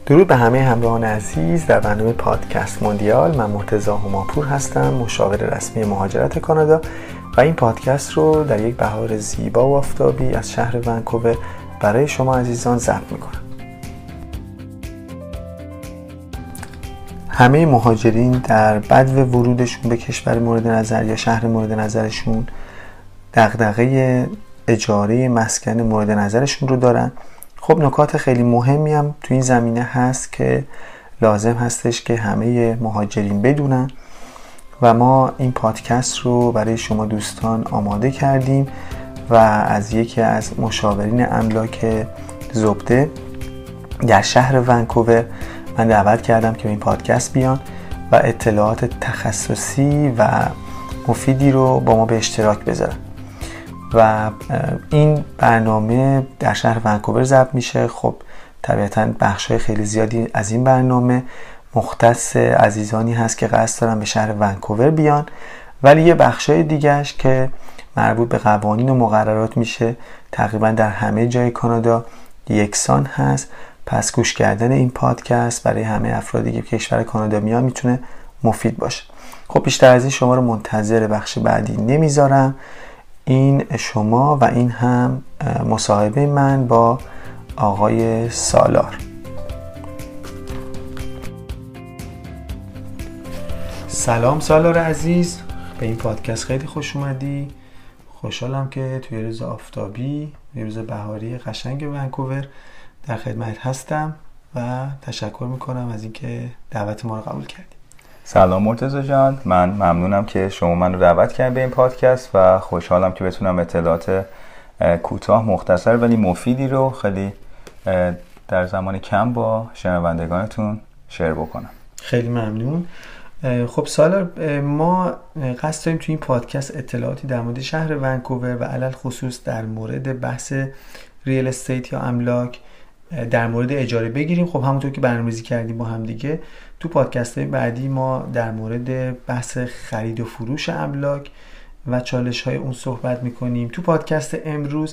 درود به همه همراهان عزیز در برنامه پادکست موندیال. من مرتضی هماپور هستم، مشاور رسمی مهاجرت کانادا و این پادکست رو در یک بهار زیبا و آفتابی از شهر ونکوور برای شما عزیزان ضبط میکنم. همه مهاجرین در بدو ورودشون به کشور مورد نظر یا شهر مورد نظرشون دغدغه اجاره مسکن مورد نظرشون رو دارن. خب نکات خیلی مهمی هم تو این زمینه هست که لازم هستش که همه مهاجرین بدونن و ما این پادکست رو برای شما دوستان آماده کردیم و از یکی از مشاورین املاک زبده در شهر ونکوور من دعوت کردم که به این پادکست بیان و اطلاعات تخصصی و مفیدی رو با ما به اشتراک بذارن و این برنامه در شهر ونکوور ضبط میشه. خب طبیعتاً بخشای خیلی زیادی از این برنامه مختص عزیزانی هست که قصد دارن به شهر ونکوور بیان، ولی یه بخشای دیگهش که مربوط به قوانین و مقررات میشه تقریبا در همه جای کانادا یکسان هست. پس گوش کردن این پادکست برای همه افرادی که کشور کانادا میان میتونه مفید باشه. خب بیشتر از این شما رو منتظر بخش بعدی نمیذارم. این شما و این هم مصاحبه من با آقای سالار. سلام سالار عزیز، به این پادکست خیلی خوش اومدی. خوشحالم که توی روز آفتابی، یه روز بهاری قشنگ ونکوور در خدمت هستم و تشکر میکنم از اینکه دعوت ما رو قبول کردی. سلام مرتضی جان، من ممنونم که شما من رو دعوت کردید به این پادکست و خوشحالم که بتونم اطلاعات کوتاه مختصر ولی مفیدی رو خیلی در زمان کم با شنوندگانتون شیر بکنم. خیلی ممنون. خب سالار، ما قصد داریم توی این پادکست اطلاعاتی در مورد شهر ونکوور و علل خصوص در مورد بحث ریل استیت یا املاک در مورد اجاره بگیریم. خب همونطور که برنامه‌ریزی کردیم با هم دیگه تو پادکست‌های بعدی ما در مورد بحث خرید و فروش املاک و چالش‌های اون صحبت می‌کنیم. تو پادکست امروز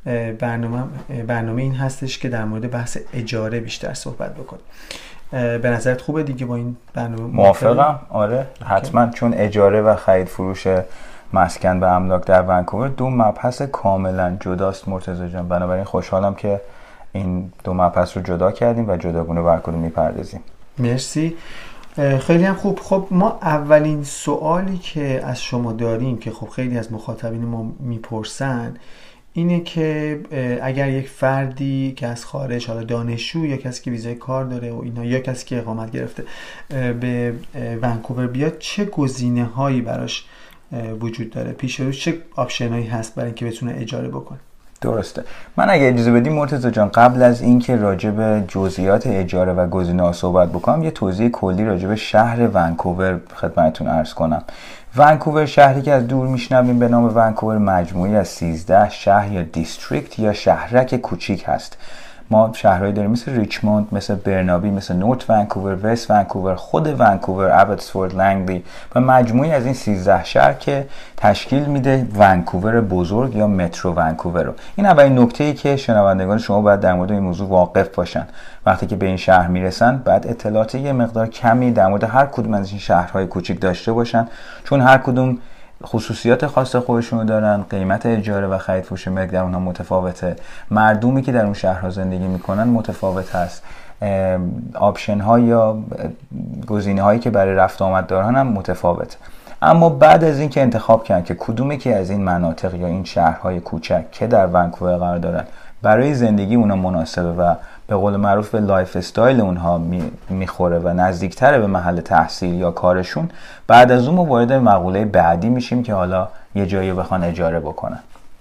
برنامه این هستش که در مورد بحث اجاره بیشتر صحبت بکنیم. به نظرت خوبه دیگه با این برنامه؟ موافقم. آره حتما، چون اجاره و خرید فروش مسکن و املاک در ونکوور دو مبحث کاملا جداست مرتضی جان، بنابراین خوشحالم که این دو مبحث رو جدا کردیم و جداگونه بر کدوم میپردازیم. مرسی، خیلی هم خوب. خب ما اولین سوالی که از شما داریم که خب خیلی از مخاطبین ما میپرسن اینه که اگر یک فردی که از خارج، حالا دانشجو یا کسی که ویزای کار داره و اینا یا کسی که اقامت گرفته به ونکوور بیاد، چه گزینه‌هایی براش وجود داره؟ پیش روش چه آپشنایی هست برای اینکه بتونه اجاره بکنه؟ درسته. من اگه اجازه بدی مرتضی جان، قبل از اینکه راجع به جزئیات اجاره و گزینه‌ها صحبت بکنم، یه توضیح کلی راجع به شهر ونکوور خدمتتون عرض کنم. ونکوور شهری که از دور میشنویم به نام ونکوور مجموعی از 13 شهر یا دیستریکت یا شهرک کوچیک هست. ما شهرهایی داریم مثل ریچموند، مثل برنابی، مثل نورت ونکوور، وست ونکوور، خود ونکوور، ابتسفورد، لنگلی و مجموعی از این 13 شهر که تشکیل میده ونکوور بزرگ یا مترو ونکوور رو. این اولین نکته‌ای که شنوندگان شما باید در مورد این موضوع واقف باشن. وقتی که به این شهر میرسن بعد اطلاعات یه مقدار کمی در مورد هر کدوم از این شهرهای کوچیک داشته باشن، چون هر کدوم خصوصیات خاص خودشونو دارن. قیمت اجاره و خرید فروش ملک در اونها متفاوته، مردمی که در اون شهرها زندگی میکنن متفاوت هست، آپشن ها یا گزینه هایی که برای رفت آمد دارن هم متفاوته. اما بعد از این که انتخاب کردن که کدومی که از این مناطق یا این شهرهای کوچک که در ونکوور قرار دارن برای زندگی اونا مناسبه و به قول معروف به لایف استایل اونها میخوره و نزدیکتره به محل تحصیل یا کارشون، بعد از اون ما وارد مقوله بعدی میشیم که حالا یه جایی رو بخوان اجاره بکنن.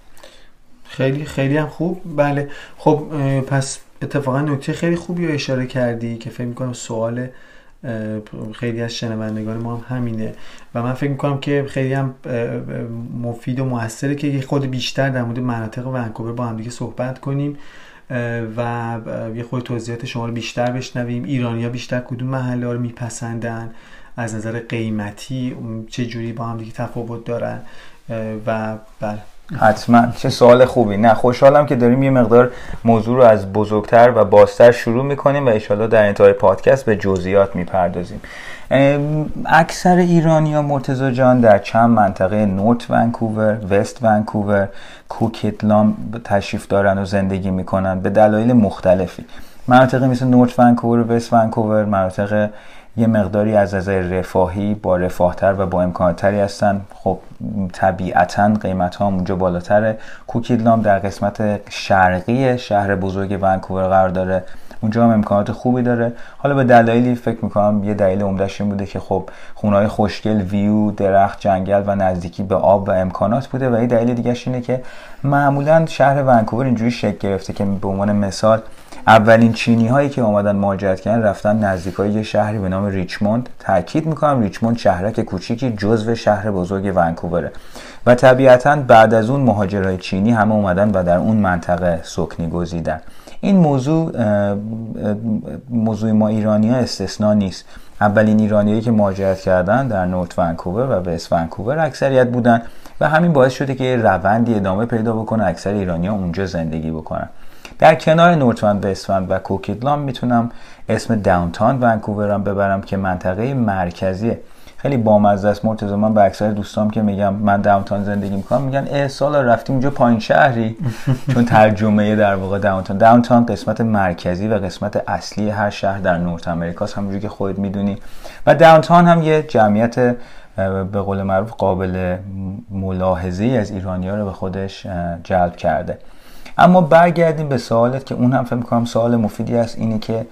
خیلی خیلی هم خوب. بله خب پس اتفاقا نکته خیلی خوبی رو اشاره کردی که فکر میکنم سوال خیلی از شنوندگان ما هم همینه و من فکر میکنم که خیلی هم مفید و موثره که خود بیشتر در مورد مناطق ونکوور با هم دیگه صحبت کنیم و یه خود توضیحات شما رو بیشتر بشنویم. ایرانی‌ها بیشتر کدوم محله ها رو میپسندن، از نظر قیمتی چه جوری با هم دیگه تفاوت دارن و بله حتما. چه سوال خوبی. نه خوشحالم که داریم یه مقدار موضوع رو از بزرگتر و بازتر شروع میکنیم و انشالله در انتهای پادکست به جزئیات میپردازیم. اکثر ایرانی‌ها مرتضی جان در چند منطقه نورت ونکوور، وست ونکوور، کوکیتلام تشریف دارن و زندگی میکنن به دلایل مختلفی. مناطقی مثل نورت ونکوور و وست ونکوور مناطق یه مقداری از نظر رفاهی با رفاهتر و با امکاناتری هستن. خب طبیعتاً قیمت ها اونجا بالاتره. کوکیتلام در قسمت شرقی شهر بزرگ ونکوور قرار داره، اونجا هم امکانات خوبی داره. حالا به دلایلی فکر میکنم یه دلیل عمده‌اش این بوده که خب خونه‌های خوشگل، ویو، درخت، جنگل و نزدیکی به آب و امکانات بوده و یه دلیل دیگه‌اش اینه که معمولاً شهر ونکوور اینجوری شکل گرفته که به عنوان مثال اولین چینی هایی که اومدن مهاجرت کردن رفتن نزدیکای یه شهری به نام ریچموند. تاکید میکنم ریچموند شهرک کوچیکی جزو شهر بزرگ ونکووره و طبیعتاً بعد از اون مهاجرای چینی همه اومدن و در اون منطقه سکنی گزیدن. این موضوع ما ایرانی‌ها استثنا نیست. اولین ایرانیایی که مهاجرت کردن در نورت ونکوور و وست ونکوور اکثریت بودن و همین باعث شده که روندی ادامه پیدا بکنه، اکثر ایرانی‌ها اونجا زندگی بکنن. در کنار نورت وست و کوکیتلام میتونم اسم داونتاون ونکوور هم ببرم که منطقه مرکزیه. خیلی بامزه است مرتضی. من به اکثر دوستام که میگم من داونتاون زندگی میکنم میگن سالا رفتیم اونجا پایین شهری چون ترجمه در واقع داونتاون قسمت مرکزی و قسمت اصلی هر شهر در نورت امریکا است، همونجوری که خودت میدونی. و داونتاون هم یه جمعیت به قول معروف قابل ملاحظه از ایرانی‌ها رو به خودش جلب کرده. اما برگردیم به سوالت که اون هم فکر می‌کنم سوال مفیدی است، اینه که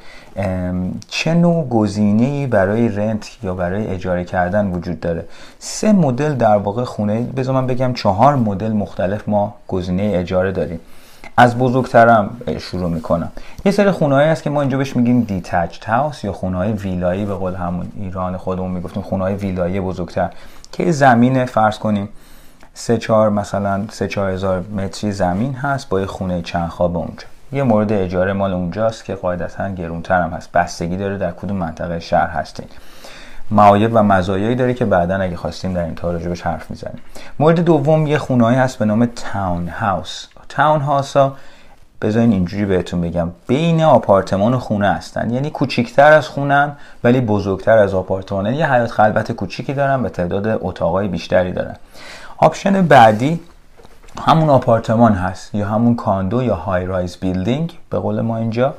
چه نوع گزینه‌ای برای رنت یا برای اجاره کردن وجود داره. 3 مدل در واقع خونه، بذار من بگم 4 مدل مختلف ما گزینه اجاره داریم. از بزرگترم شروع میکنم. یه سری خونه‌ای هست که ما اینجا بهش میگیم دیتچد هاوس یا خونه‌های ویلایی، به قول همون ایران خودمون میگفتیم خونه‌های ویلایی بزرگتر که زمین فرض کنیم 3-4 مثلا 3-4 هزار متری زمین هست با یه خونه چند خوابه اونجا. یه مورد اجاره مال اونجاست که قاعدتاً گرونتر هم هست، بستگی داره در کدوم منطقه شهر هستین. معایب و مزایایی داره که بعداً اگه خواستیم در این تا راجبش حرف میزنیم. مورد دوم یه خونه‌ای هست به نام تاون هاوس. تاون هاوسا بذارین اینجوری بهتون بگم بین آپارتمان و خونه هستن، یعنی کوچیکتر از خونه‌ن ولی بزرگتر از آپارتمان، یعنی یه حیاط خلوت کوچیکی دارن و تعداد اتاقای بیشتری دارن. آپشن بعدی همون آپارتمان هست یا همون کاندو یا های رایز بیلدینگ به قول ما اینجا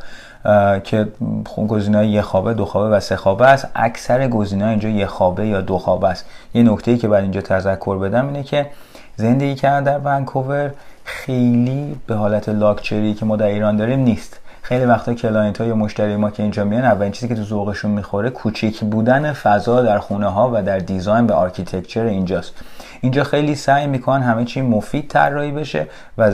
که گزینه‌های 1 خوابه، 2 خوابه و 3 خوابه است. اکثر گزینه‌ها اینجا 1 خوابه یا 2 خوابه است. یه نکته‌ای که بعد اینجا تذکر بدم اینه که زندگی کردن در ونکوور خیلی به حالت لاکچری که ما در ایران داریم نیست. خیلی وقتا کلاینت‌ها یا مشتری ما که اینجا میان اولین چیزی که تو ذوقشون میخوره کوچیک بودن فضا در خونه‌ها و در دیزاین و آرکیتکچر اینجاست. اینجا خیلی سعی میکنن همه چی مفید طراحی بشه و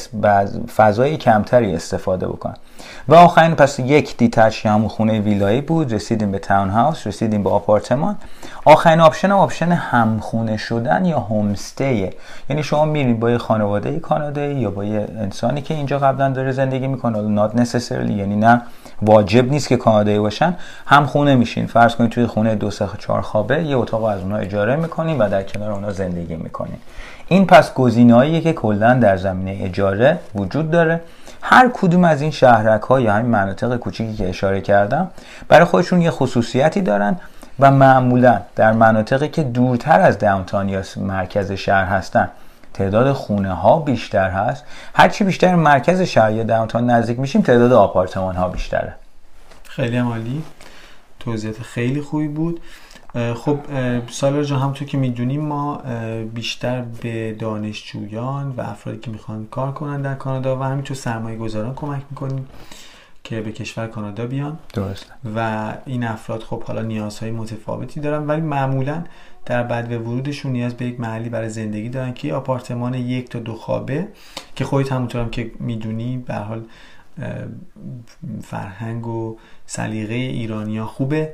از فضای کمتری استفاده بکنن. و آخرین پس یک دیتچ همون خونه ویلایی بود، رسیدیم به تاون هاوس، رسیدیم به آپارتمان. آخرین آپشن همخونه شدن یا هومستیه، یعنی شما میرید با یه خانواده کانادایی یا با یه انسانی که اینجا قبلا داره زندگی میکنه، not necessarily یعنی نه واجب نیست که کانادایی باشن، هم خونه میشین. فرض کنید توی خونه 2-3-4 خوابه یه اتاق از اونها اجاره میکنین و در کنار اونها زندگی میکنین. این پس گزینه‌ایه که کلا در زمینه اجاره وجود داره. هر کدوم از این شهرک‌ها یا همین مناطق کوچیکی که اشاره کردم برای خودشون یه خصوصیتی دارن و معمولا در مناطقی که دورتر از داونتاون یا مرکز شهر هستن تعداد خونه ها بیشتر هست. هرچی بیشتر مرکز شهر یا داونتاون نزدیک میشیم تعداد آپارتمان ها بیشتره. خیلی عالی، توضیحات خیلی خوبی بود. خب سالار جان، همونطور که میدونیم ما بیشتر به دانشجویان و افرادی که میخوان کار کنن در کانادا و همینطور سرمایه گذاران کمک میکنیم که به کشور کانادا بیان. درسته. و این افراد خب حالا نیازهای متفاوتی دارن ولی معمولا در بدو ورودشون نیاز به یک محلی برای زندگی دارن که آپارتمان 1 تا 2 خوابه که خودت همونطور هم که میدونی به هر حال فرهنگ و سلیقه ایرانی‌ها خوبه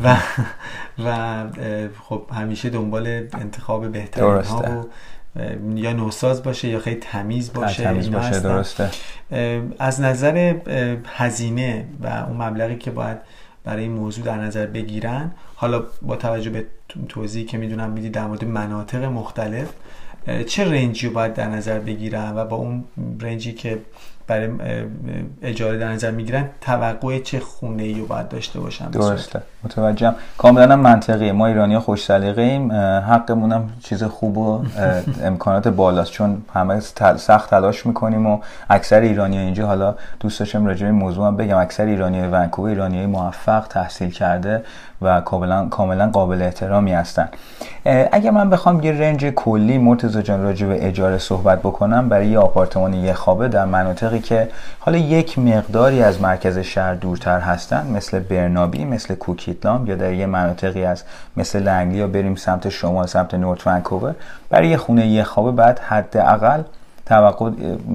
و خب همیشه دنبال انتخاب بهترین ها و یا نوساز باشه یا خیلی تمیز باشه. درسته. از نظر هزینه و اون مبلغی که باید برای این موضوع در نظر بگیرن، حالا با توجه به توضیحی که میدونم میدی در مورد مناطق مختلف، چه رنجی رو باید در نظر بگیرن و با اون رنجی که برای اجاره در نظر میگیرن توقع چه خونه‌ای رو باید داشته باشن؟ درسته، متوجهم. کاملا منطقیه. ما ایرانی‌ها خوش سلیقه ایم، حقمون هم چیز خوب و امکانات بالاست، چون همه سخت تلاش میکنیم و اکثر ایرانی‌ها اینجا، حالا دوست داشتم راجع به این موضوع هم بگم، اکثر ایرانی‌های ونکوور ایرانی‌های موفق، تحصیل کرده و کاملا قابل احترامی هستن. اگه من بخوام یه رنج کلی مرتضی جان راجع به اجاره صحبت بکنم، برای یه آپارتمان یک خوابه در مناطقی که حالا یک مقداری از مرکز شهر دورتر هستن، مثل برنابی، مثل کوکیتلام، یا در یه مناطقی از مثل لنگلی، یا بریم سمت شمال، سمت نورت ونکوور، برای یه خونه یک خوابه بعد حداقل توقع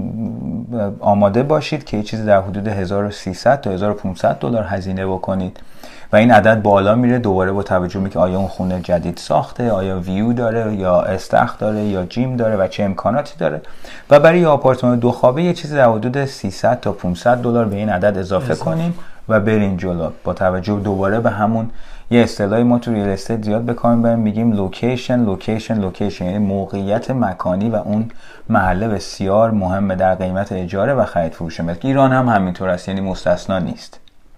آماده باشید که یه چیزی در حدود 1300 تا 1500 دلار هزینه بکنید و این عدد بالا میره دوباره با توجه به که آیا اون خونه جدید ساخته، آیا ویو داره یا استخر داره یا جیم داره و چه امکاناتی داره، و برای آپارتمان دو خوابه یه چیزی در حدود 300 تا 500 دلار به این عدد اضافه کنیم و برین جلو. با توجه دوباره به همون یه اصطلاحی ما تو ریل استیت زیاد به کار میبریم، میگیم لوکیشن، یعنی موقعیت مکانی و اون محله بسیار مهمه در قیمت اجاره و خرید فروش ملک. ایران هم همینطور است، یعنی مستثنا نیست.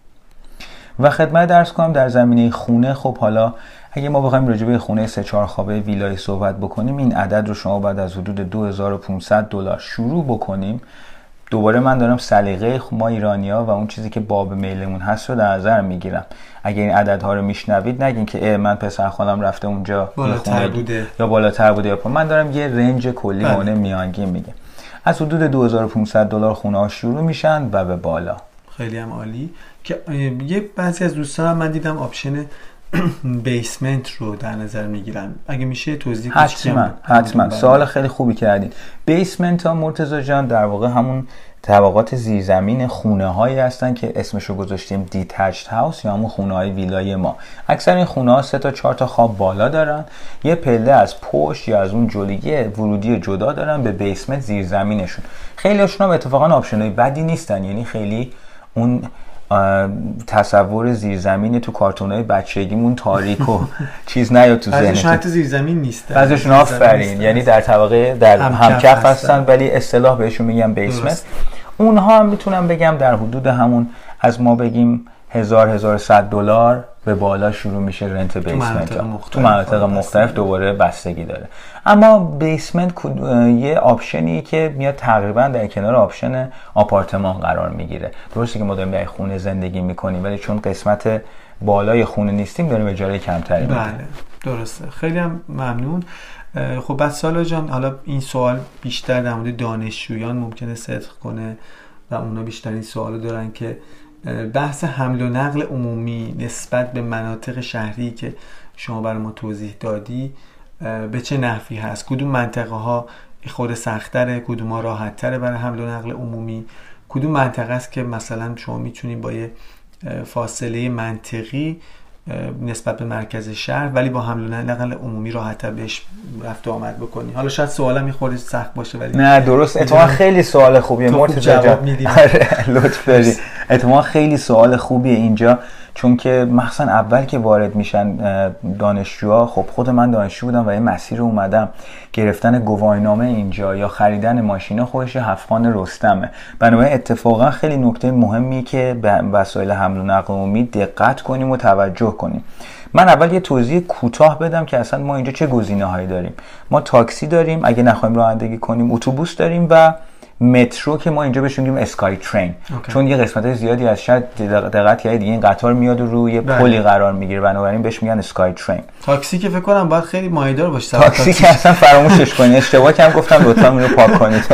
و خدمت درس کنم در زمینه خونه، خب حالا اگه ما بخوایم راجع به خونه 3-4 خوابه ویلای صحبت بکنیم، این عدد رو شما بعد از حدود 2500 دلار شروع بکنیم. دوباره من دارم سلیقه ما ایرانی‌ها و اون چیزی که باب میلمون هست رو در نظر میگیرم. اگه این عددها رو میشنوید نگین که من پسر خالم رفته اونجا بالاتر بوده یا بالاتر بوده یا من دارم یه رنج کلی مونه میانگین میگم. از حدود 2500 دلار خونه‌ها شروع میشن و به بالا. خیلی هم عالی. که یه بعضی از دوستان من دیدم آپشن بیسمنت رو در نظر میگیرن، اگه میشه توضیح کنید. حتما سوال خیلی خوبی کردین. بیسمنت ها مرتضی جان در واقع همون طبقات زیرزمین خونه هایی هستن که اسمشو گذاشتیم دیتچد هاوس یا همون خونه های ویلای ما. اکثر این خونه ها 3 تا 4 تا خواب بالا دارن، یه پله از پشت یا از اون جلویی ورودی جدا دارن به بیسمنت زیرزمینشون. خیلی هاشون هم اتفاقا آپشنای بدی نیستن، یعنی خیلی اون تصور زیرزمین تو کارتونای بچگیمون تاریک و چیز نیاد تو ذهنتون. بعضیشون حتی زیرزمین نیستن، بعضیشون آفرین، یعنی در طبقه در همکف هستن ولی اصطلاح بهشون میگم بیسمنت. اونها هم میتونم بگم در حدود همون از ما بگیم 1100 دلار به بالا شروع میشه رنت بیسمنت تو مناطق مختلف دوباره بستگی داره. اما بیسمنت یه آپشنی که میاد تقریبا در کنار آپشن آپارتمان قرار میگیره. درسته که ما داریم در خونه زندگی میکنیم ولی چون قسمت بالای خونه نیستیم داریم اجاره کمتری میدیم. بله درسته. خیلی هم ممنون. خب بعد سالا جان، حالا این سوال بیشتر در مورد دانشجویان ممکنه صدق کنه و اونا بیشتر این سوالو دارن که بحث حمل و نقل عمومی نسبت به مناطق شهری که شما برای ما توضیح دادی به چه نحوی هست؟ کدوم منطقه ها خود سخت‌تره، کدوم ها راحت‌تره برای حمل و نقل عمومی؟ کدوم منطقه است که مثلا شما میتونید با یه فاصله منطقی نسبت به مرکز شهر ولی با حمل و نقل عمومی راحت‌تر بهش رفت و آمد بکنی؟ حالا شاید سوالم میخوره سخت باشه ولی نه درست. اتفاقا خیلی سوال خوبیه مرتضی جان. لطف داری. اتفاقا خیلی سوال خوبیه اینجا، چون که مثلا اول که وارد میشن دانشجوها، خب خود من دانشجو بودم و این مسیر رو اومدم گرفتن گواهینامه اینجا یا خریدن ماشینا خودش هفتخوان رستمه. بنابراین اتفاقا خیلی نکته مهمی که به وسایل حمل و نقل عمومی دقت کنیم و توجه کنیم. من اول یه توضیح کوتاه بدم که اصلا ما اینجا چه گزینه‌هایی داریم. ما تاکسی داریم اگه نخوایم رانندگی کنیم، اتوبوس داریم و مترو که ما اینجا بهش میگیم اسکای ترین. چون یه قسمت زیادی از شاید دقت کردید این قطار میاد و روی پلی قرار میگیره، بنابراین بهش میگن اسکای ترین. تاکسی که فکر کنم باید خیلی مایه‌دار باشه. تاکسی که اصلا فراموشش کنید. اشتباه کردم گفتم لطفا اینو پاک کنید.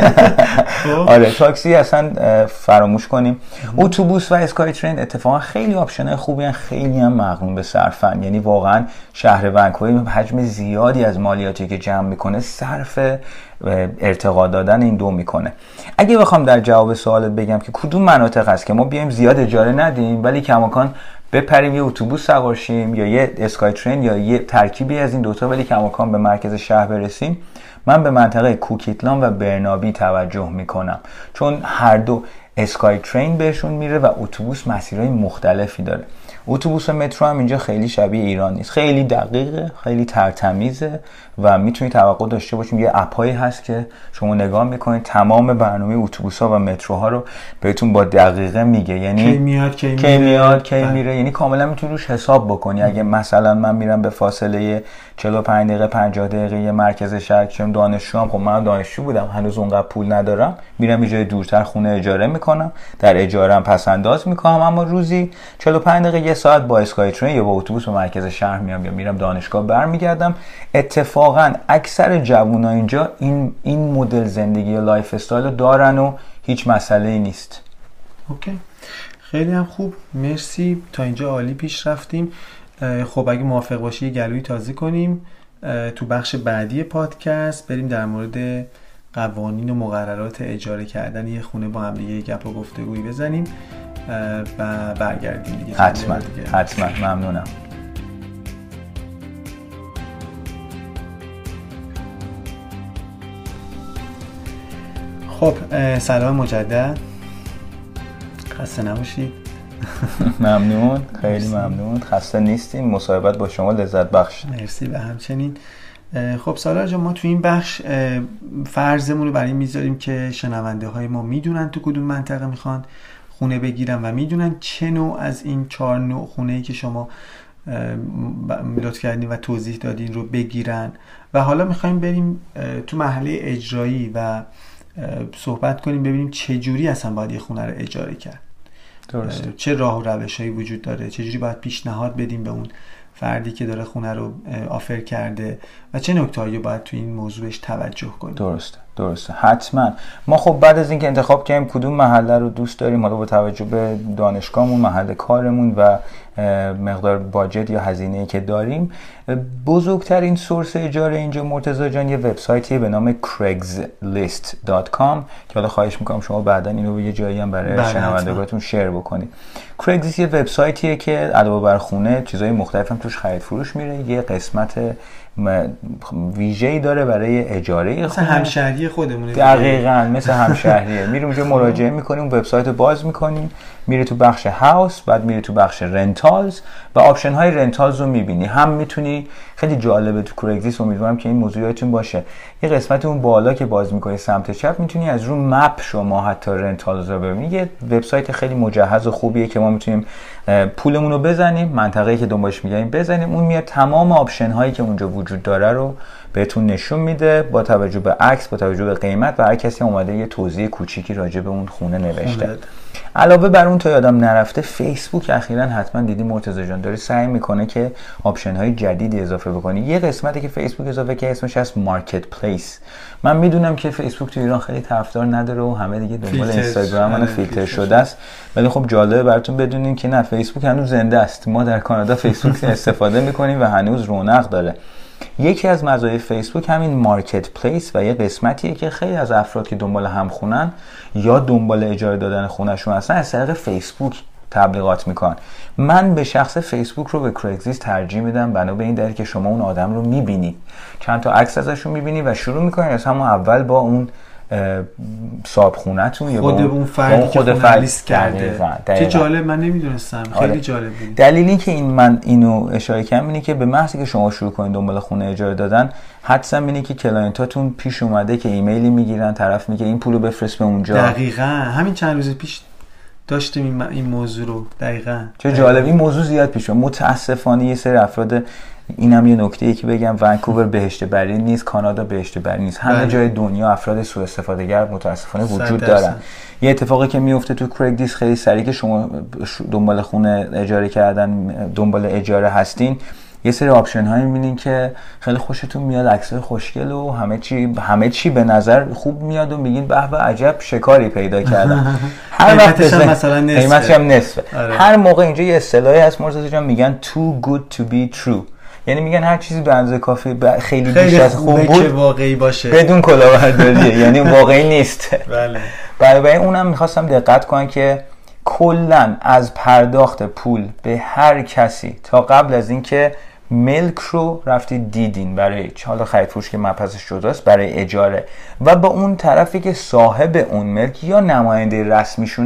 آره تاکسی اصلا فراموش کنیم. اتوبوس و اسکای ترین اتفاقا خیلی آپشنای خوبی ان، خیلی هم مقرون به صرفن. یعنی واقعا شهر ونکوور حجم زیادی از مالیاتی که جمع میکنه صرف ارتقا دادن این دو میکنه. اگه بخوام در جواب سوالت بگم که کدوم مناطق هست که ما بیایم زیاد اجاره ندیم ولی کماکان بپریم یه اتوبوس سوار شیم یا یه اسکای ترین یا یه ترکیبی از این دوتا ولی کماکان به مرکز شهر برسیم، من به منطقه کوکیتلام و برنابی توجه میکنم، چون هر دو اسکای ترین بهشون میره و اتوبوس مسیرهای مختلفی داره. اتوبوس مترو هم اینجا خیلی شبیه ایران نیست، خیلی دقیقه، خیلی ترتمیزه و میتونید توقع داشته باشیم یه اپایی هست که شما نگاه میکنید تمام برنامه اتوبوس‌ها و متروها رو بهتون با دقیقه میگه، یعنی کی میاد کی میره، یعنی کاملا میتونی روش حساب بکنی. اگه مثلا من میرم به فاصله 45 دقیقه 50 دقیقه یه مرکز شهر چون دانشجوام، خب من دانشجو بودم هنوز اونقدر پول ندارم، میرم یه جای دورتر خونه اجاره میکنم، در اجاره‌ام پس انداز میکنم، اما روزی 45 دقیقه یه ساعت با اسکای ترین یا با اتوبوس به مرکز شهر میام یا میرم دانشگاه برمیگردم. اتفاقا اکثر جوونا اینجا این مدل زندگی لایف استایل رو دارن و هیچ مسئله‌ای نیست. اوکی، خیلی هم خوب، مرسی، تا اینجا عالی پیش رفتیم. خب اگه موافق باشی یه گلوی تازه کنیم، تو بخش بعدی پادکست بریم در مورد قوانین و مقررات اجاره کردن یه خونه با هم دیگه گپ و گفتگویی بزنیم و برگردیم دیگه. حتما ممنونم. خب سلام مجدد، خسته نباشید. ممنون، خیلی ممنون، خسته نیستیم، مصاحبت با شما لذت بخش. مرسی و همچنین. خب سالار جان، ما تو این بخش فرضمون رو برای میذاریم که شنونده های ما میدونن تو کدوم منطقه میخوان خونه بگیرن و میدونن چه نوع از این 4 نوع خونه‌ای که شما لطف کردین و توضیح دادین رو بگیرن و حالا میخوایم بریم تو مرحله اجرایی و صحبت کنیم ببینیم چه جوری اصلا باید یه خونه رو اجاره کرد. درسته. چه راه و روش‌هایی وجود داره، چه جوری باید پیشنهاد بدیم به اون فردی که داره خونه رو آفر کرده و چه نکته‌هایی باید تو این موضوع بهش توجه کنیم. درسته حتما. ما خب بعد از اینکه انتخاب کردیم کدوم محله رو دوست داریم، حالا با توجه به دانشگاهمون، محل کارمون و مقدار باجت یا هزینه‌ای که داریم، بزرگترین سورس اجاره اینجا مرتضی جان یه وبسایتیه به نام craigslist.com که حالا خواهش میکنم شما بعداً اینو به یه جایی هم برای شنوندگانتون شیر بکنید. Craigslist یه وبسایتیه که علاوه بر خونه چیزای مختلف هم توش خرید فروش میره، یه قسمت ویژه‌ای داره برای اجاره مثل همشهری خودمونه. دقیقاً مثل همشهریه. میری اونجا مراجعه میکنیم، وبسایت رو باز میکنیم، میری تو بخش هاوس، بعد میری تو بخش رنتالز و آپشن های رنتالز رو میبینی. هم میتونی، خیلی جالبه تو کریگزلیست، امیدوارم که این موضوع یادتون باشه، یه قسمت اون بالا که باز میکنی سمت چپ میتونی از رو مپ شما حتی رنتالز رو ببینی. یه وبسایت خیلی مجهز و خوبیه که ما میتونیم پولمون رو بزنیم، منطقه‌ای که دنبالش میگردیم بزنیم، اون میاد تمام آپشن هایی که اونجا وجود داره رو بهتون نشون میده با توجه به عکس، با توجه به قیمت و هر کسی اومده یه توضیح کوچیکی راجع به اون خونه نوشته. علاوه بر اون، تا یادم نرفته، فیسبوک اخیراً حتما دیدی مرتضی جان داره سعی میکنه که آپشن های جدیدی اضافه بکنه. یه قسمتی که فیسبوک اضافه کرده اسمش هست مارکت پلیس. من میدونم که فیسبوک تو ایران خیلی طرفدار نداره و همه دیگه دنبال اینستاگرام و فیلتر شده است، ولی خب جالبه براتون بدونین که نه، فیسبوک هنوز زنده است. ما در کانادا فیسبوک استفاده میکنیم و هنوز رونق داره. یکی از مزایای فیسبوک همین مارکت پلیس و یه قسمتیه که خیلی از افراد که دنبال همخونن یا دنبال اجاره دادن خونه‌شون هستن از طریق فیسبوک تبلیغات میکنن. من به شخص فیسبوک رو به کریگزلیست ترجیح میدم، بنا به این دلیل که شما اون آدم رو میبینید، چند تا عکس ازشون میبینید و شروع میکنید از همون اول با اون صاحب خونه‌تون یا خود اون فردی که خونه لیست کرده. چه جالب، من نمیدونستم. خیلی جالب بود. دلیلی که من اینو اشاره کردم اینه که به محضی که شما شروع کنید دنبال خونه اجاره دادن، حدسم اینه که کلاینتاتون پیش اومده که ایمیلی میگیرن، طرف میگه این پولو بفرست به اونجا. دقیقاً همین چند روز پیش داشتیم این موضوع رو. دقیقاً چه جالب، این موضوع زیاد پیش میاد. متاسفانه یه سری افراد، اینم یه نکته‌ای که بگم، ونکوور بهشت بری نیست، کانادا بهشت بری نیست، همه جای دنیا افراد سوء استفاده‌گر متاسفانه وجود دارن. یه اتفاقی که میفته تو کریگزلیست خیلی سریع که شما دنبال خونه اجاره کردن، دنبال اجاره هستین، یه سری آپشن هایی میبینین که خیلی خوشتون میاد، عکسای خوشگل و همه چی به نظر خوب میاد و میگین به به عجب شکاری پیدا کردم. هر وقت مثلا قیمتش هم نصفه. هر موقع اینجا یه اصطلاحی هست مرتضی جان، میگن too good to be true، یعنی میگن هر چیزی به اندازه کافی خیلی بیش از خوب بود که واقعی باشه بدون کلاهبرداریه، یعنی واقعی نیست. بله. برای اونم میخواستم دقت کنم که کلا از پرداخت پول به هر کسی تا قبل از اینکه ملک رو رفتید دیدین برای حالا خرید فروش که مبحثش جداست، برای اجاره، و با اون طرفی که صاحب اون ملک یا نماینده رسمیشونه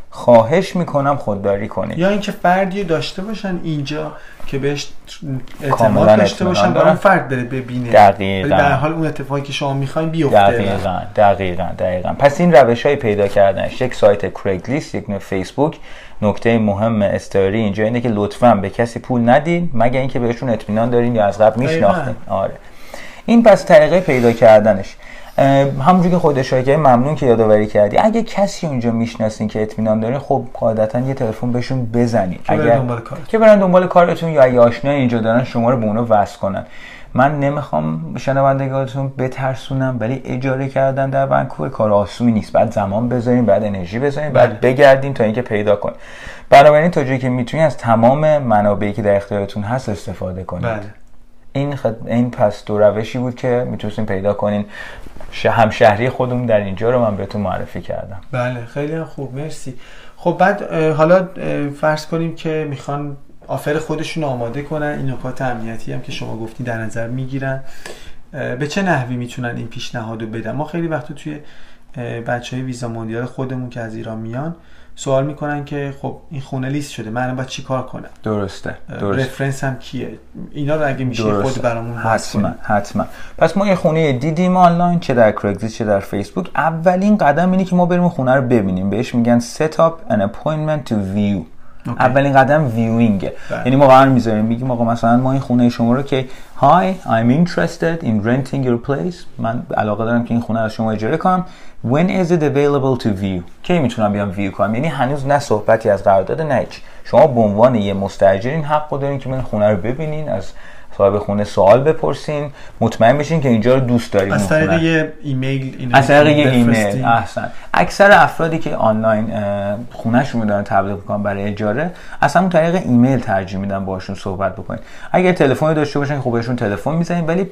خواهش میکنم خودداری کنید. یا اینکه فردی داشته باشن اینجا که بهش اعتماد داشته باشن، برای فرد داره ببینه دقیقاً در حال اون اتفاقی که شما میخواین بیفته. دقیقاً. پس این روش‌های پیدا کردنش، یک سایت کریگلیست، یک فیسبوک. نکته مهم استوری اینجا اینه که لطفاً به کسی پول ندین مگر اینکه بهشون اطمینان دارین یا از قبل میشناختین. آره این پس طریقه پیدا کردنش. همونجوری که خودت اشاره کردی، ممنون که یادآوری کردی. اگه کسی اونجا میشناسین که اطمینان دارین، خب قاعدتا یه تلفن بهشون بزنید که برن دنبال کارتون، یا اگه آشنای اینجا دارن شما رو به اونا وصل کنن. من نمیخوام شنوندگانتون بترسونم، ولی اجاره کردن در ونکوور کار آسونی نیست. بعد زمان بذارین، بعد انرژی بذارین، بعد بگردین تا اینکه پیدا کنین. بنابراین تا جایی که میتونین از تمام منابعی که در اختیارتون هست استفاده کنید. این پس دو روشی بود که میتونستین پیدا کنین. همشهری خودمون در اینجا رو من بهتون معرفی کردم. بله خیلی خوب، مرسی. خب بعد حالا فرض کنیم که میخوان آفر خودشون آماده کنن، این نکات امنیتی هم که شما گفتی در نظر میگیرن، به چه نحوی میتونن این پیشنهادو بدن؟ ما خیلی وقتا توی بچهای ویزا موندیال خودمون که از ایران میان سوال میکنن که خب این خونه لیست شده، من باید چی کار کنم؟ درسته. رفرنس هم کیه؟ اینا رو اگه میشه خود برامون حتما. پس ما یه خونه دیدیم آنلاین، چه در کریگلیست چه در فیسبوک. اولین قدم اینه که ما بریم خونه رو ببینیم. بهش میگن set up an appointment to view. اولین قدم ویوینگه. یعنی ما قرار میذاریم میگیم آقا مثلا ما این خونه شما رو که Hi, I'm interested in renting your place. من علاقه دارم که این خونه رو از شما اجاره کنم. When is it available to view؟ کی میتونم بیام ویو کنم؟ یعنی هنوز نه صحبتی از قرارداد نه هیچ. شما به عنوان یه مستاجر این حقو دارین که من خونه رو ببینین، از صاحب خونه سوال بپرسین، مطمئن بشین که اینجا رو دوست دارین. از طریق یه ایمیل احسن. اکثر افرادی که آنلاین خونه‌شون رو دارن تبلیغ می‌کنن برای اجاره، اصلا اون طریق ایمیل ترجیح میدن باهاشون صحبت بکنین. اگر تلفن داشته باشین خب بهشون تلفن میزنین، ولی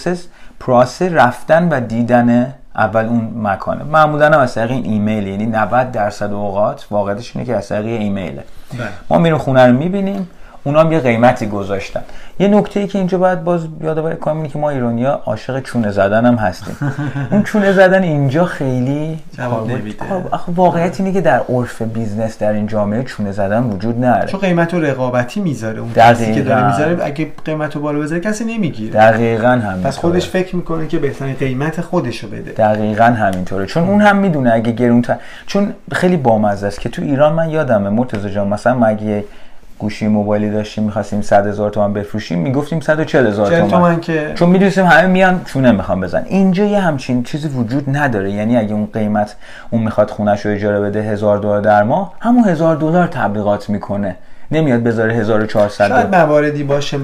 پروسس رفتن و دیدن اول اون مکانه. معمولا هم از طریق ایمیل، یعنی 90% اوقات واقعیتش اینه که از طریق ایمیله. ما میریم خونه رو می‌بینیم، اونا هم یه قیمتی گذاشتن. یه نکته‌ای که اینجا باید باز یادآوری کنم اینه که ما ایرانی‌ها عاشق چونه زدن هم هستیم. اون چونه زدن اینجا خیلی جواب نمیده. واقعیت اینه که در عرف بیزنس در این جامعه چونه زدن وجود نداره. چون قیمت رو رقابتی میذاره، اون کسی که داره میذاره اگه قیمت رو بالا بذاره کسی نمیگیره. دقیقاً همین. پس خودش فکر میکنه که بهترین قیمت خودشو بده. دقیقاً همینطوره. چون اون هم میدونه اگه گرونتر، چون خیلی بامزه است که تو ایران من یادمه مرتضی جان مثلا مگه گوشی موبایلی داشتیم می‌خواستیم 100,000 تومان بفروشیم میگفتیم 140,000 تومان که چون می‌دونستیم همه میان چونه میخوان بزن. اینجا یه همچین چیزی وجود نداره. یعنی اگه اون قیمت اون میخواد خونه‌شو اجاره بده $1,000 در ماه، همون $1,000 تبلیغات میکنه، نمیاد بذاره 1400. شاید مواردی باشه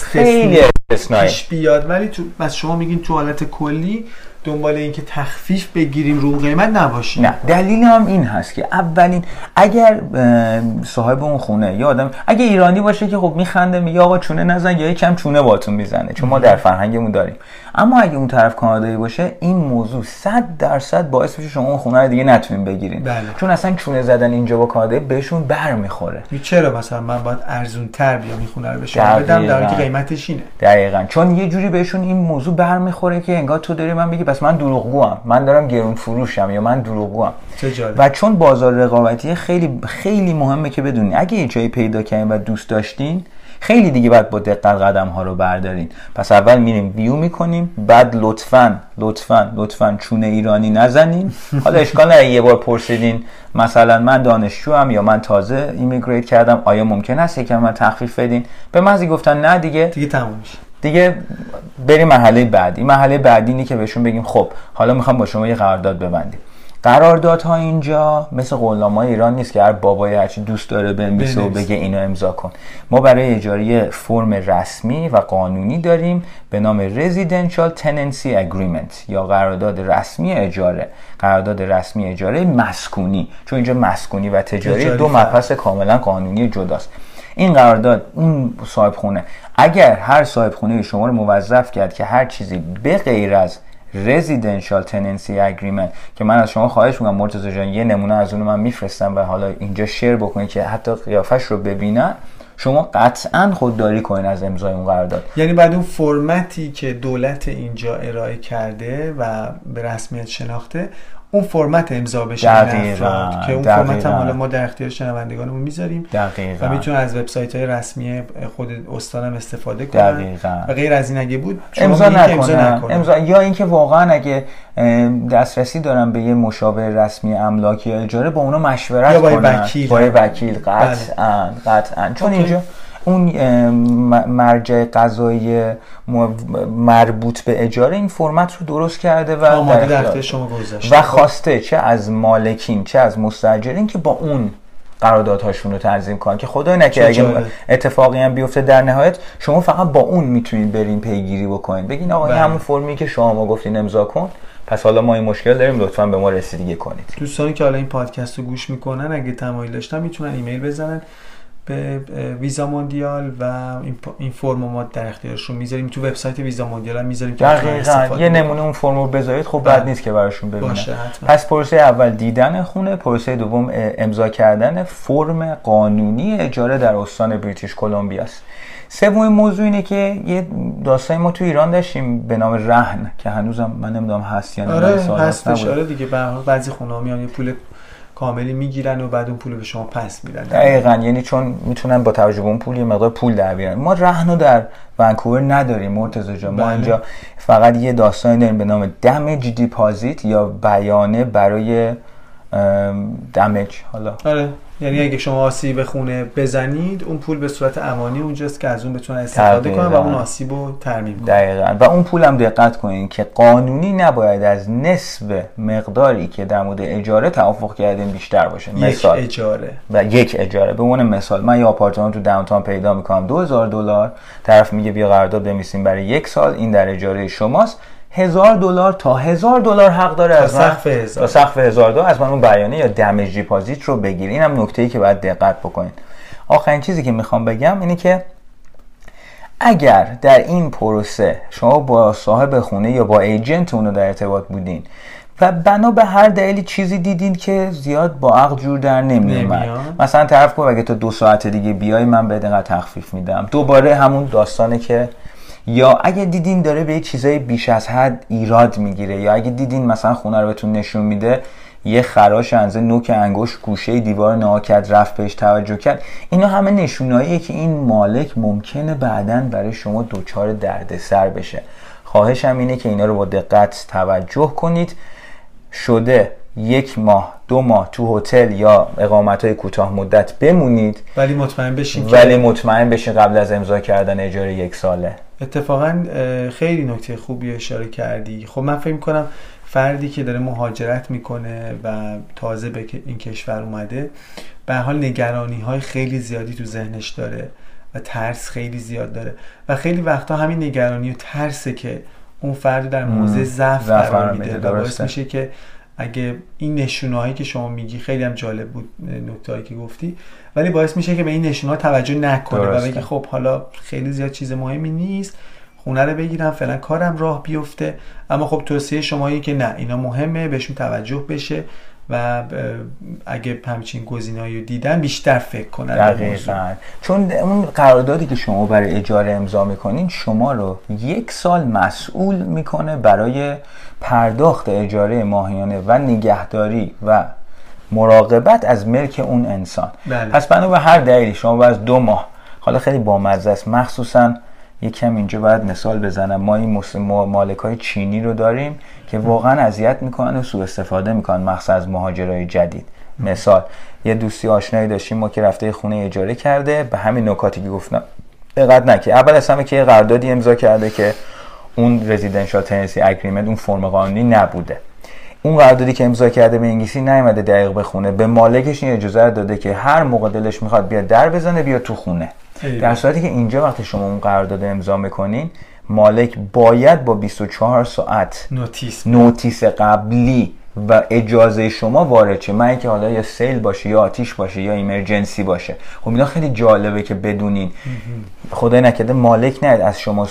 استثنایی پیش بیاد، ولی تو بس شما میگین تو حالت کلی دنبال این که تخفیف بگیریم رو قیمت نباشیم. نه، دلیل هم این هست که اولین اگر صاحب اون خونه یا آدم اگه ایرانی باشه که خب میخنده میگه آقا چونه نزن یا یکم چونه باتون میزنه، چون ما در فرهنگمون داریم. اما اگه اون طرف کانادایی باشه این موضوع 100% باعث میشه شما اون خونه رو دیگه نتونین بگیرین. چون اصلا چونه زدن اینجا با کانادایی بهشون برمیخوره. چرا مثلا من باید ارزون‌تر بیام این خونه رو بهشون بدم در حالی که قیمتش اینه؟ دقیقاً چون یه جوری بهشون این موضوع برمیخوره که انگار تو داری من میگی پس من دروغگوام، من دارم گرون فروشم یا من دروغگوام. و چون بازار رقابتی خیلی خیلی مهمه که بدونین اگه یه جایی پیدا کردین و دوست داشتین خیلی دیگه باید با دقت قدم ها رو بردارین. پس اول میریم ویو میکنیم، بعد لطفاً چونه ایرانی نزنین. حالا اشکال نداره یه بار پرسیدین مثلا من دانشجوام یا من تازه ایمیگریت کردم، آیا ممکن است یکم من تخفیف بدین؟ به محضی گفتن نه دیگه تموم میشه. دیگه بریم مرحله بعدی. مرحله بعدی اینه که بهشون بگیم خب حالا میخوام با شما یه قرارداد ببندیم. قراردادها اینجا مثل قولنامه‌های ایران نیست که هر بابایی هرچی دوست داره بنویسه و بگه اینو امضا کن. ما برای اجاره فرم رسمی و قانونی داریم به نام Residential Tenancy Agreement یا قرارداد رسمی اجاره. قرارداد رسمی اجاره مسکونی، چون اینجا مسکونی و تجاری دو مبحث کاملا قانونی جداست. این قرارداد اون صاحب خونه اگر هر صاحب خونه شما رو موظف کرد که هر چیزی به غیر از Residential Tenancy Agreement که من از شما خواهش میکنم مرتضی جان یه نمونه از اون من میفرستم و حالا اینجا شیر بکنید که حتی قیافش رو ببینن، شما قطعاً خودداری کنین از امضای اون قرارداد. یعنی بعد اون فرمتی که دولت اینجا ارائه کرده و به رسمیت شناخته اون فرمت امضا بشه افراد که اون فرمت هم حالا ما در اختیار شنوندگانمون میذاریم و میتونن از وبسایت‌های رسمی خود استانم استفاده کنن و غیر از این اگه بود امضا نکنن. یا اینکه واقعا اگه دسترسی دارن به یه مشاور رسمی املاک یا اجاره با اونا مشورت کنن با وکیل قطعاً چون اینجا اون مرجع قضایی مربوط به اجاره این فرمت رو درست کرده و آماده در اختیار شما گذاشته و خواسته چه از مالکین چه از مستاجرین که با اون قراردادهاشون رو تنظیم کنن که خدای نکنه اگه اتفاقی هم بیفته در نهایت شما فقط با اون میتونید برین پیگیری بکنید بگین آقا این همون فرمی که شما گفتین امضا کن پس حالا ما این مشکل داریم لطفاً به ما رسیدگی کنید. دوستانی که حالا این پادکست رو گوش میکنن اگه تمایل داشتن میتونن ایمیل بزنن به ویزا موندیال و این فرم ما در اختیارشون میذاریم تو وبسایت ویزا موندیال هم میذاریم که یه نمونه اون فرم رو بذارید خب بد نیست که براشون ببینن. پس پروسه اول دیدن خونه، پروسه دوم امضا کردن فرم قانونی اجاره در استان بریتیش کلمبیا است. سومین موضوع اینه که یه داستانی ما تو ایران داشتیم به نام رهن که هنوزم من نمیدونم هست یا نه. هستش دیگه بعضی خونه‌ها میان یه پول کاملی میگیرن و بعد اون پول به شما پس میدن. دقیقاً یعنی چون میتونن با توجه به اون پول یه مقدار پول در بیارن. ما رهنو در ونکوور نداریم مرتضی جان. ما اینجا فقط یه داستانی داریم به نام دمیج دیپازیت یا بیانه برای دمیج. حالا یعنی اگه شما آسیب خونه بزنید اون پول به صورت امانی اونجاست که از اون بتونن استفاده کنن و اون آسیب رو ترمیم کنن. دقیقاً. و اون پول هم دقت کنین که قانونی نباید از نصف مقداری که در مورد اجاره توافق کردیم بیشتر باشه. مثال یک اجاره به عنوان مثال من یه آپارتمان تو داونتاون پیدا میکنم $2000 طرف میگه بیا قرارداد بنویسیم برای 1 سال این در اجاره شماست $1000 تا $1000 حق داره از من تا سقف $1000 از من اون بیانیه یا دمیج دیپازیت رو بگیرین. اینم نکته‌ای که باید دقت بکنین. آخرین چیزی که میخوام بگم اینه که اگر در این پروسه شما با صاحب خونه یا با ایجنت اون در ارتباط بودین و بنا به هر دلیلی چیزی دیدین که زیاد با عقل جور در نمیاد مثلا طرف گفت اگه تا 2 ساعت دیگه بیای من به دقیقه تخفیف میدم دوباره همون داستانه که یا اگه دیدین داره به چیزای بیش از حد ایراد میگیره یا اگه دیدین مثلا خونه رو بهتون نشون میده یه خراش اندازه نوک انگشت گوشه دیوار نها کرد رفت بهش توجه کرد اینا همه نشوناییه که این مالک ممکنه بعداً برای شما دچار دردسر بشه. خواهشم اینه که اینا رو با دقت توجه کنید. شده 1 ماه 2 ماه تو هتل یا اقامت‌های کوتاه مدت بمونید ولی مطمئن بشین قبل از امضا کردن اجاره 1 ساله. اتفاقا خیلی نکته خوبی اشاره کردی. خب من فکر می‌کنم فردی که داره مهاجرت میکنه و تازه به این کشور اومده به حال نگرانی‌های خیلی زیادی تو ذهنش داره و ترس خیلی زیاد داره و خیلی وقتا همین نگرانی و ترسه که اون فرد در موضع ضعف قرار میده و باعث میشه که اگه این نشونهایی که شما میگی خیلی هم جالب بود نکته‌ای که گفتی ولی باعث میشه که به این نشونه‌ها توجه نکنه و بگه خب حالا خیلی زیاد چیز مهمی نیست خونه رو بگیرم فعلا کارم راه بیفته. اما خب توصیه شمایی که نه اینا مهمه بهشون توجه بشه و اگه همچین گزینه‌ای رو دیدن بیشتر فکر کنن. دقیقاً. چون اون قراردادی که شما برای اجاره امضا میکنین شما رو 1 سال مسئول میکنه برای پرداخت اجاره ماهیانه و نگهداری و مراقبت از ملک اون انسان. پس بنا به هر دلیلی شما باید 2 ماه حالا خیلی بامزه است مخصوصاً یکم اینجا باید مثال بزنم ما این مالکای چینی رو داریم که واقعا اذیت میکنن و سوء استفاده میکنن مخصوصا از مهاجرای جدید. مثال یه دوستی آشنایی داشتیم ما که رفته خونه اجاره کرده به همین نکاتی که گفتم دقت نکرد. اول از همه که یه قراردادی امضا کرده که اون رزیدنشال تننسی اگریمنت اون فرم قانونی نبوده. اون قراردادی که امضا کرده به انگلیسی نیومده دقیق به خونه به مالکش این اجازه داده که هر موقع دلش میخواد بیاد در بزنه بیاد تو خونه. در صورتی که اینجا وقتی شما اون قرارداد امضا میکنین مالک باید با 24 ساعت نوتیس قبلی و اجازه شما وارد شه. من اینکه حالا یا سیل باشه یا آتیش باشه یا ایمرجنسی باشه خب اینا خیلی جالبه که بدونین خدای نکرده مالک نیاد از شما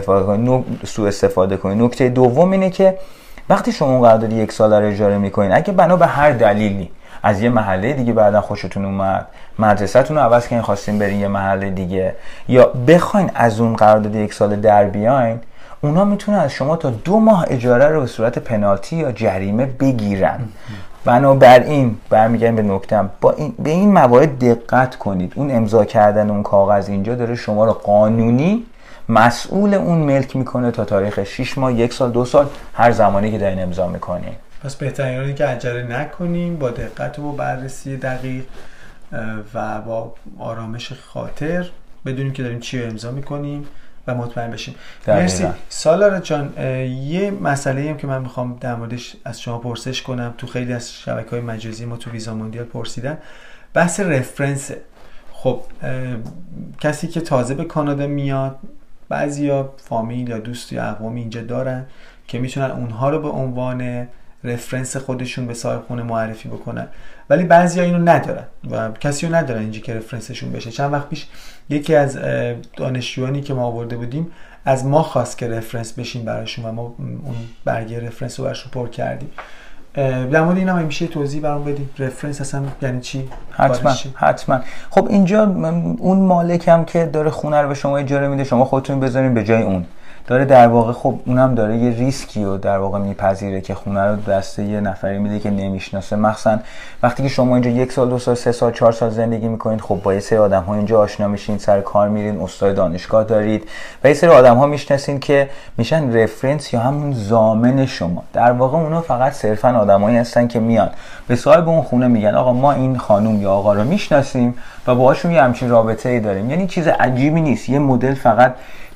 سوء استفاده کنین. نکته دوم اینه که وقتی شما اون قرارداد 1 ساله رو اجاره میکنین اگه بنا به هر دلیلی از یه محله دیگه بعدا خوشتون اومد مدرسه‌تون رو عوض کنین خواستین برین یه محله دیگه یا بخواین از اون قرارداد 1 ساله در بیاین اونا میتونن از شما تا 2 ماه اجاره رو به صورت پنالتی یا جریمه بگیرن. بنابراین برمیگردیم به نکتم، به این موارد دقت کنید. اون امضا کردن اون کاغذ اینجا داره شما رو قانونی مسئول اون ملک میکنه تا تاریخ 6 ماه، 1 سال، 2 سال، هر زمانی که دارین امضا میکنین. پس بهترین اینه که عجله نکنیم، با دقت و با بررسی دقیق و با آرامش خاطر بدونیم که داریم چی رو امضا میکنیم و مطمئن بشیم. مرسی سالار جان. یه مسئله هم که من میخوام در موردش از شما پرسش کنم، تو خیلی از شبکه‌های مجازی ما تو ویزا موندیال پرسیدن، بحث رفرنس. خب کسی که تازه به کانادا میاد، بعضیا فامیل یا دوست یا اقوامی اینجا دارن که میتونن اونها رو به عنوان رفرنس خودشون به صاحب خونه معرفی بکنن، ولی بعضیا اینو ندارن و کسی رو ندارن اینجا که رفرنسشون بشه. چند وقت پیش یکی از دانشجویانی که ما آورده بودیم از ما خواست که رفرنس بشیم براشون و ما اون برگه رفرنس رو براشون پر کردیم. در مورد اینم میشه توضیح برام بدید، رفرنس اصلا یعنی چی؟ حتما. خب اینجا اون مالکم که داره خونه رو به شما اجاره میده، شما خودتون بذارین به جای اون، داره در واقع خب اونم داره یه ریسکی رو در واقع میپذیره که خونه رو دست یه نفری میده که نمیشناسه. مثلا وقتی که شما اینجا 1 سال، 2 سال، 3 سال، 4 سال زندگی میکنید، خب با یه سری آدم‌ها اینجا آشنا میشین، سر کار میرین، استاد دانشگاه دارید و یه سری آدم‌ها میشناسین که میشن رفرنس یا همون ضامن شما. در واقع اونا فقط صرفا آدمایی هستن که میان به صاحب اون خونه میگن آقا ما این خانم یا آقا رو میشناسیم و باهاشون یه همچین رابطه‌ای داریم. یعنی چیز عجیبی نیست، یه مدل فقط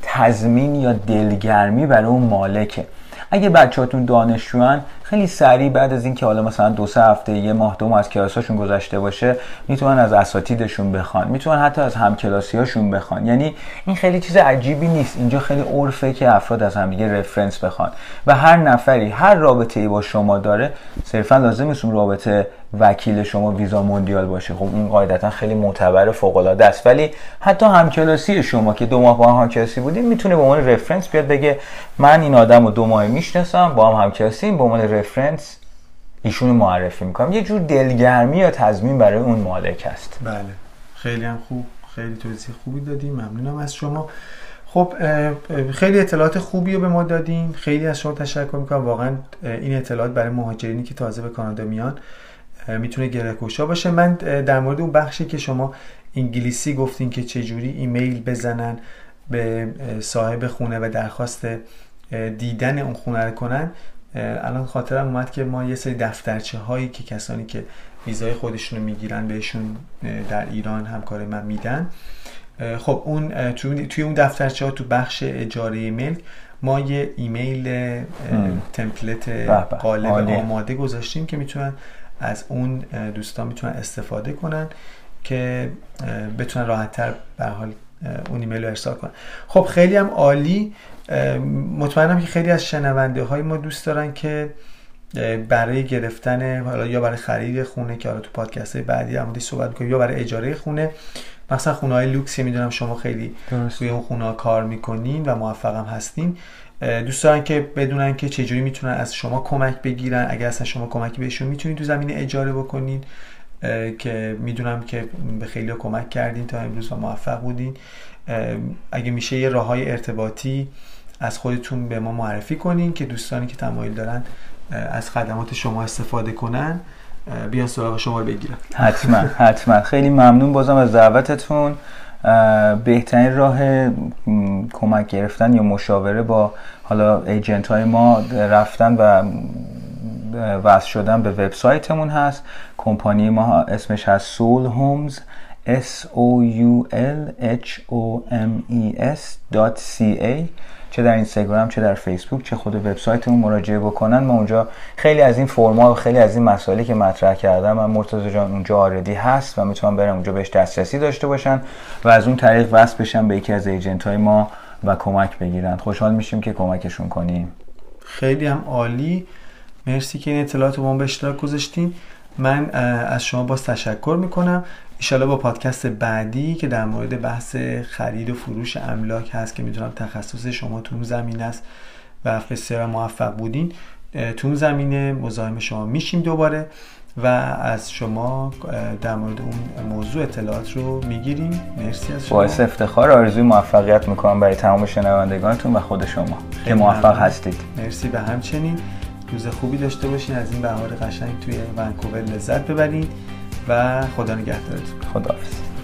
تضمین یا دلگرمی برای اون مالکه. اگه بچه‌هاتون دانشجوان، خیلی سریع بعد از اینکه حالا مثلا 2-3 هفته، 1 ماه، 2 ماه از کلاساشون گذشته باشه، میتونن از اساتیدشون بخوان، میتونن حتی از همکلاسیاشون بخوان. یعنی این خیلی چیز عجیبی نیست. اینجا خیلی عرفه که افراد از هم دیگه رفرنس بخوان و هر نفری هر رابطه‌ای با شما داره، صرفا لازم نیست اون رابطه وکیل شما ویزا موندیال باشه. خب اون قاعدتا خیلی معتبر فوق‌العاده است، ولی حتی همکلاسی شما که 2 ماه با هم همکلاسی بودین میتونه به عنوان رفرنس بیاد بگه من این آدمو 2 ماه میشناسم، با هم همکلاسیم، به عنوان رفرنس ایشونو معرفی میکنم. یه جور دلگرمی یا تضمین برای اون مالک است. بله، خیلی هم خوب، خیلی توضیح خوبی دادیم، ممنونم از شما. خب خیلی اطلاعات خوبی رو به ما دادین، خیلی از شما تشکر میکنم. واقعا این اطلاعات برای مهاجرینی که تازه به کانادا میان میتونه گره‌گشا باشه. من در مورد اون بخشی که شما انگلیسی گفتین که چجوری ایمیل بزنن به صاحب خونه و درخواست دیدن اون خونه رو کنن، الان خاطرم اومد که ما یه سری دفترچه هایی که کسانی که ویزای خودشونو میگیرن بهشون در ایران همکار من میدن. خب اون توی اون دفترچه ها تو بخش اجاره ملک ما یه ایمیل تمپلت قالب آماده گذاشتیم که میتونن از اون دوستان میتونن استفاده کنن که بتونن راحت‌تر به حال اون ایمیل رو ارسال کنن. خب خیلی هم عالی. مطمئنم که خیلی از شنونده های ما دوست دارن که برای گرفتن حالا یا برای خرید خونه که حالا تو پادکست های بعدی هم صحبت می‌کنیم، یا برای اجاره خونه، مثلا خونه‌های لوکس، میدونم شما خیلی توی اون خونه‌ها کار میکنین و موفق هم هستین، دوست دارن که بدونن که چجوری میتونن از شما کمک بگیرن. اگر اصلا شما کمکی بهشون میتونید تو زمینه اجاره بکنین که میدونم که به خیلی کمک کردین تا امروز و موفق بودین. اگه میشه یه راههای ارتباطی از خودتون به ما معرفی کنین که دوستانی که تمایل دارن از خدمات شما استفاده کنن بیان سراغ شما رو بگیرن. حتما. خیلی ممنون بازم از دعوتتون. بهترین راه کمک گرفتن یا مشاوره با حالا ایجنت های ما رفتن و وصل شدن به وبسایتمون هست. کمپانی ما اسمش هست سول هومز soulhomes.ca. چه در اینستاگرام چه در فیسبوک چه خود وبسایتمون مراجعه بکنن. ما اونجا خیلی از این فرما و خیلی از این مسائلی که مطرح کردم من مرتضی جان اونجا آردی هست و میتونن برن اونجا بهش دسترسی داشته باشن و از اون طریق وصل بشن به یکی از ایجنت های ما و کمک بگیرن. خوشحال میشیم که کمکشون کنیم. خیلی هم عالی، مرسی که این اطلاعات رو با ما به اشتراک گذاشتین. من از شما باز تشکر میکنم. انشالله با پادکست بعدی که در مورد بحث خرید و فروش املاک هست که میدونم تخصص شما تو اون زمینه است و بسیار موفق بودین، تو اون زمینه مزاحم شما میشیم دوباره. و از شما در مورد اون موضوع اطلاعات رو میگیریم. مرسی از شما. باعث افتخار، آرزوی موفقیت میکنم برای تمام شنوندگانتون و خود شما که موفق هستید. مرسی و همچنین روز خوبی داشته باشین، از این بهار قشنگ توی ونکوور لذت ببرین و خدا نگهدارتون. خداحافظ.